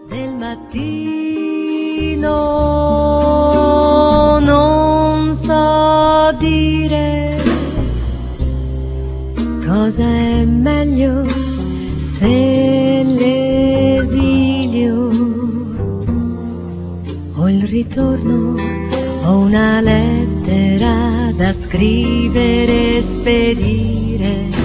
Del mattino non so dire cosa è meglio, se l'esilio o il ritorno, o una lettera da scrivere e spedire.